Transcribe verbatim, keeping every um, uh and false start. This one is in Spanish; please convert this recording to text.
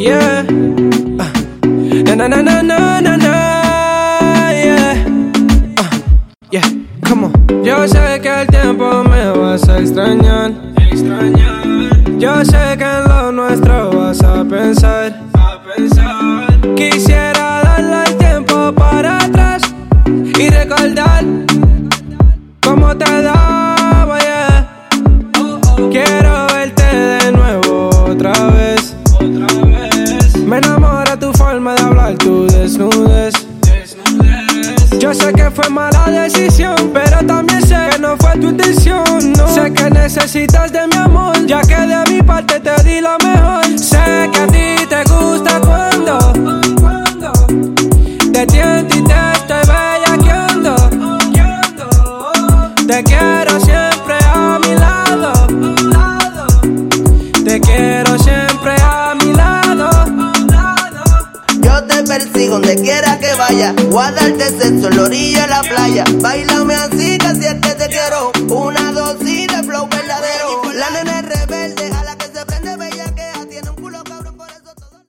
yeah. Uh, na na na na na na, yeah. Uh, yeah, come on. Yo sé que el tiempo me vas a extrañar, extrañar. Yo sé que en lo nuestro vas a pensar, a pensar. Quisiera darle el tiempo para atrás y recordar cómo te daba, yeah. Quiero verte de nuevo otra vez, otra vez. Me enamora tu forma de hablar, tu desnudez, desnudez. Yo sé que fue mala decisión, pero también sé que no fue tu intención, no. Sé que necesitas de mi amor, ya que de mi parte te di lo mejor. Sé que a ti te gusta cuando, cuando te tiento y te estoy bellaqueando. Te quiero siempre a mi lado, te quiero siempre a mi lado. Yo te persigo donde quiera que vaya, voy a darte sexo en la orilla de la playa. Báilame así que